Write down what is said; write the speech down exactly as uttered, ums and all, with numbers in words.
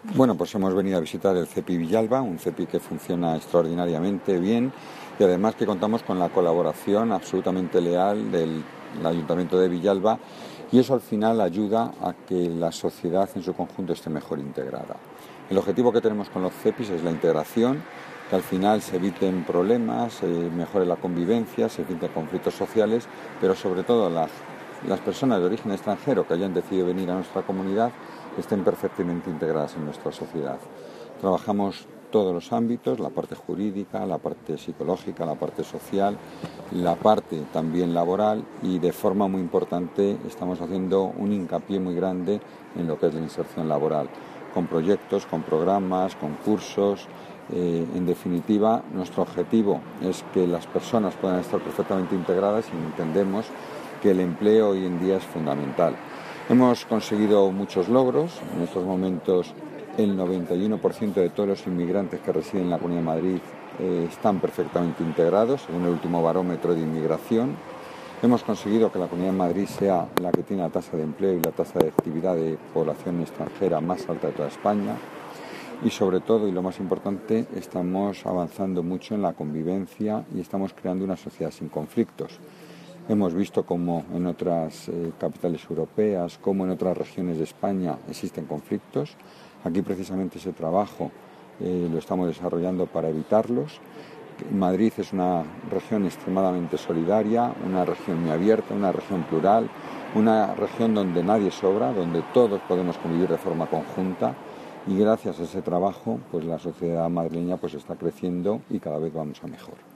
Bueno, pues hemos venido a visitar el CEPI Villalba, un CEPI que funciona extraordinariamente bien y además que contamos con la colaboración absolutamente leal del Ayuntamiento de Villalba, y eso al final ayuda a que la sociedad en su conjunto esté mejor integrada. El objetivo que tenemos con los CEPIs es la integración, que al final se eviten problemas, se mejore la convivencia, se eviten conflictos sociales, pero sobre todo las, las personas de origen extranjero que hayan decidido venir a nuestra comunidad estén perfectamente integradas en nuestra sociedad. Trabajamos todos los ámbitos, la parte jurídica, la parte psicológica, la parte social, la parte también laboral, y de forma muy importante estamos haciendo un hincapié muy grande en lo que es la inserción laboral, con proyectos, con programas, con cursos. Eh, en definitiva, nuestro objetivo es que las personas puedan estar perfectamente integradas y entendemos que el empleo hoy en día es fundamental. Hemos conseguido muchos logros. En estos momentos el noventa y uno por ciento de todos los inmigrantes que residen en la Comunidad de Madrid eh, están perfectamente integrados, según el último barómetro de inmigración. Hemos conseguido que la Comunidad de Madrid sea la que tiene la tasa de empleo y la tasa de actividad de población extranjera más alta de toda España. Y sobre todo, y lo más importante, estamos avanzando mucho en la convivencia y estamos creando una sociedad sin conflictos. Hemos visto cómo en otras eh, capitales europeas, como en otras regiones de España existen conflictos. Aquí precisamente ese trabajo eh, lo estamos desarrollando para evitarlos. Madrid es una región extremadamente solidaria, una región muy abierta, una región plural, una región donde nadie sobra, donde todos podemos convivir de forma conjunta, y gracias a ese trabajo pues la sociedad madrileña pues está creciendo y cada vez vamos a mejor.